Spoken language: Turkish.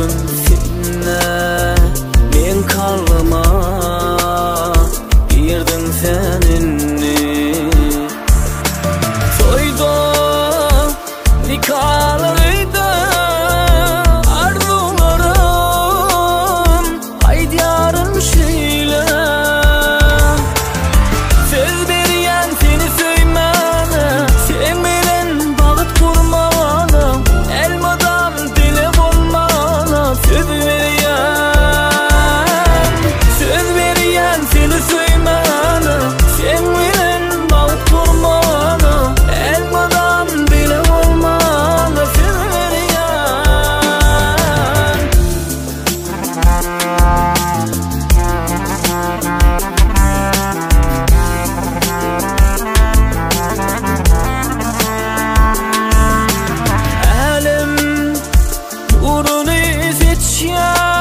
Bugün seninle men kalbıma girdin seninni. Toyda nikahlarıydı arzularım, haydi yarın şöyle. Söz veriyen seni söymene, sen bilen bağıt kurmana, elmadan dile olmana. Söz veriyen seni söymene, sen bilen bağıt kurmana, elmadan dile olmana. Söz veriyen elim uğrunu seçen